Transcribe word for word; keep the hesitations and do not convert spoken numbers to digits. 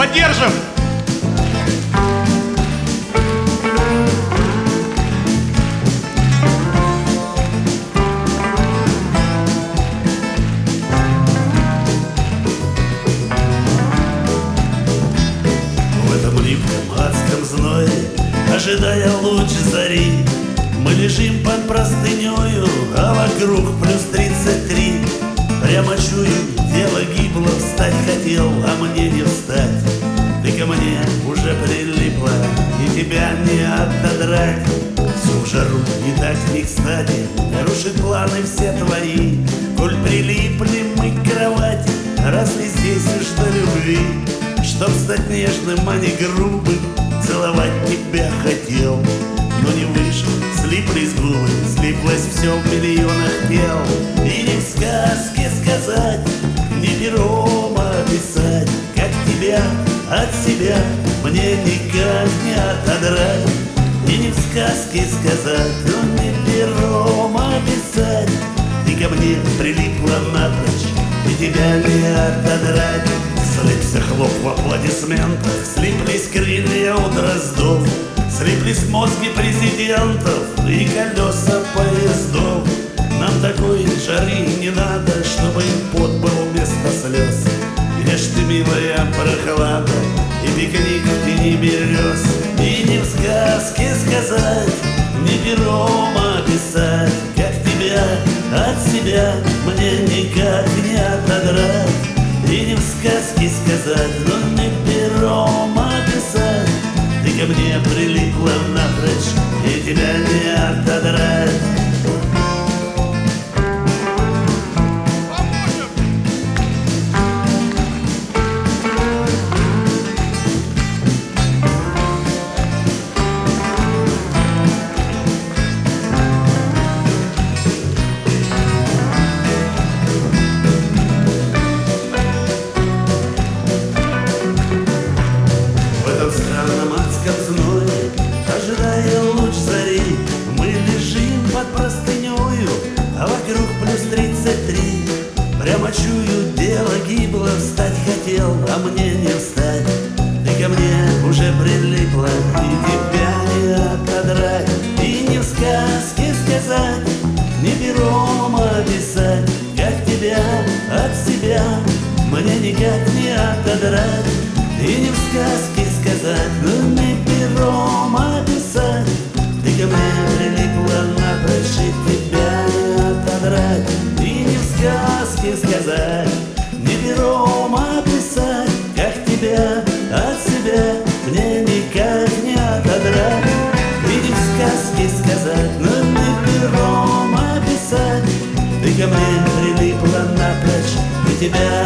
Поддержим! В этом липком адском зное, ожидая луч зари, мы лежим под простынёю, а вокруг плюс тридцать три. Прямо чую, дело гибло, встать хотел, а мне не встать. Ты ко мне уже прилипла, и тебя не отодрать. Всю в жару не так не кстати, нарушит планы все твои. Коль прилипли мы к кровати, росли здесь уж до любви. Чтоб стать нежным, а не грубым, целовать тебя хотел, но не вышел, слиплись губы, слиплось все в миллионах тел. И не в сказке сказать, не пером описать, как тебя от себя мне никак не отодрать. И не в сказке сказать, но не пером описать, ты ко мне прилипла напрочь, и тебя не отодрать. Слипся хлоп в аплодисментах, слиплись крылья у дроздов, слиплись мозги президентов и колеса поездов. Нам такой жары не надо, чтобы им пот был вместо слез. Ешь ты, милая, прохлада и пикник в тени берез. И не в сказке сказать, не пером описать, как тебя от себя мне никак не отодрать. И не в сказке сказать, но не пером описать, ты ко мне прилипла напрочь, и тебя не отодрать. Ожидая луч зари, мы лежим под простынёю, а вокруг плюс тридцать три. Прямо чую, дело гибло, встать хотел, а мне не встать. Ты ко мне уже прилипла, и тебя не отодрать. И не в сказке сказать, не пером описать, как тебя от себя мне никак не отодрать. И не в сказке сказать, но не пером описать, ты ко мне прилипла напрочь, и тебя не отодрать. И не в сказке сказать, не пером описать, как тебя от себя мне никак не отодрать. И не в сказке сказать, но не пером описать, ты ко мне прилипла напрочь, и тебя